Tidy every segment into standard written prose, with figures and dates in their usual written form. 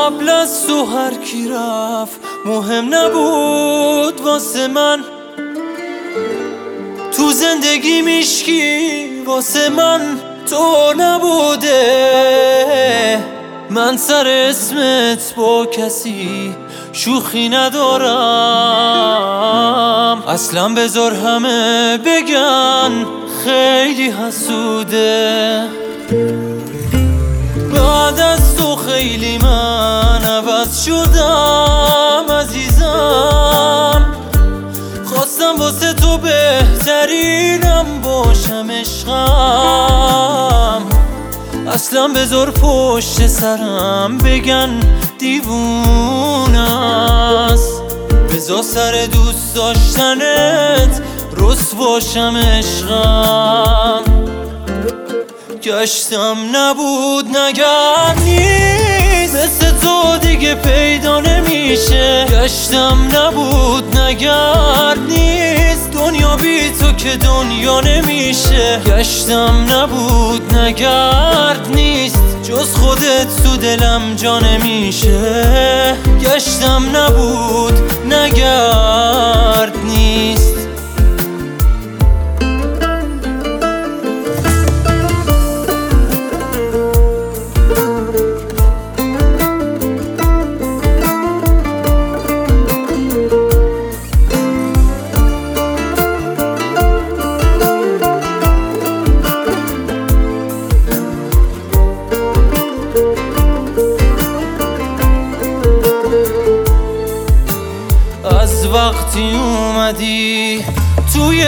قبل از تو هر کی رفت مهم نبود واسه من، تو زندگی میشکی واسه من تو نبوده. من سر اسمت با کسی شوخی ندارم، اصلا بذار همه بگن خیلی حسوده. بعد از تو خیلی من عوض شدم عزیزم، خواستم واسه تو بهترینم باشم عشقم، اصلا بذار پشت سرم بگن دیوونه است، بذار سر دوست داشتنت رسواشم عشقم. گشتم نبود نگرد نیست، مثل تو دیگه پیدا نمیشه. گشتم نبود نگرد نیست، دنیا بی تو که دنیا نمیشه. گشتم نبود نگرد نیست، جز خودت تو دلم جا نمیشه. گشتم نبود نگرد نیست. از وقتی اومدی توی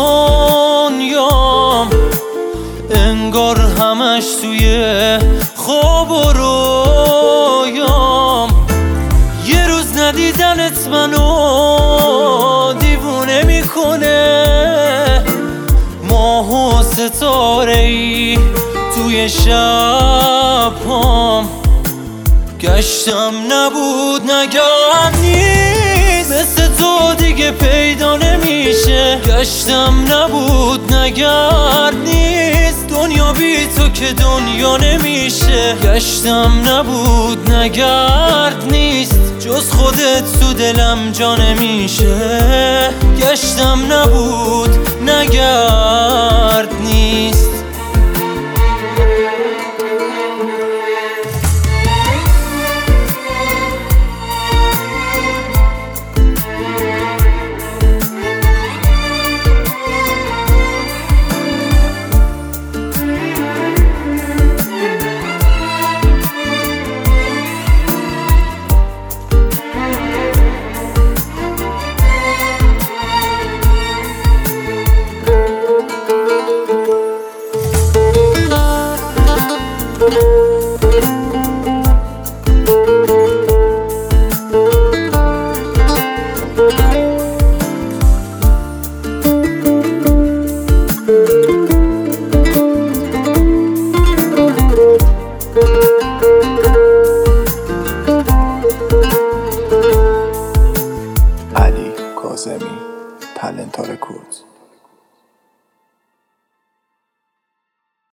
دنیام، انگار همش توی خواب و رویام. یه روز ندیدنت منو دیوونه میکنه، ماه و ستاره‌ای توی شبام. گشتم نبود نگرد نیست، مثل تو دیگه پیدا نمیشه. گشتم نبود نگرد نیست، دنیا بی تو که دنیا نمیشه. گشتم نبود نگرد نیست، جز خودت تو دلم جا نمیشه. گشتم نبود نگرد نیست.